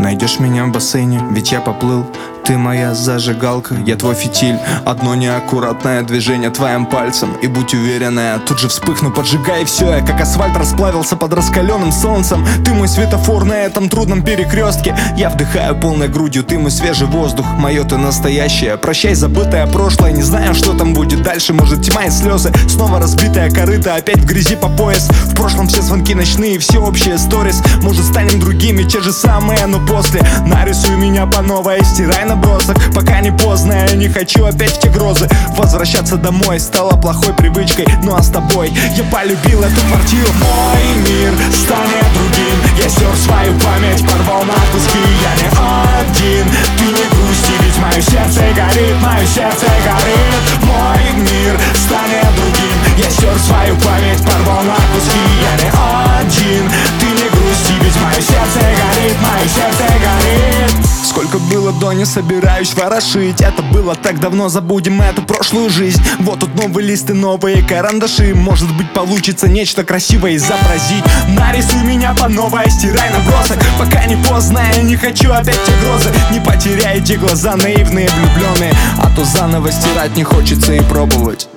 найдешь меня в бассейне, ведь я поплыл. Ты моя зажигалка, я твой фитиль. Одно неаккуратное движение твоим пальцем, и будь уверена, я тут же вспыхну, поджигай все. Я как асфальт расплавился под раскаленным солнцем. Ты мой светофор на этом трудном перекрестке. Я вдыхаю полной грудью, ты мой свежий воздух. Мое ты настоящее, прощай забытое прошлое. Не знаю, что там будет дальше, может тьма и слезы. Снова разбитая корыта, опять в грязи по пояс. В прошлом все звонки ночные, все общие сторис. Может станем другими, те же самые, но после. Нарисуй меня по новой, стирай набросок. Пока не поздно, я не хочу опять в те грозы. Возвращаться домой стало плохой привычкой. Ну а с тобой я полюбил эту квартиру. Мой мир станет другим. Я стер свою память, порвал на куски. Я не один, ты не грусти, ведь мое сердце горит, мое сердце горит. Мой мир станет другим. Я стер свою память, порвал на куски. Я не один, ты не грусти, ведь мое сердце горит, мое сердце горит. Сколько было до, не собираюсь ворошить. Это было так давно, забудем эту прошлую жизнь. Вот тут новые листы, новые карандаши. Может быть получится нечто красивое изобразить. Нарисуй меня по новой, стирай набросок. Пока не поздно, я не хочу опять те грозы. Не потеряйте глаза, наивные влюбленные. А то заново стирать не хочется и пробовать.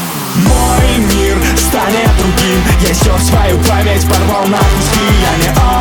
Мой мир станет другим. Я стер свою память, порвал на куски. Я не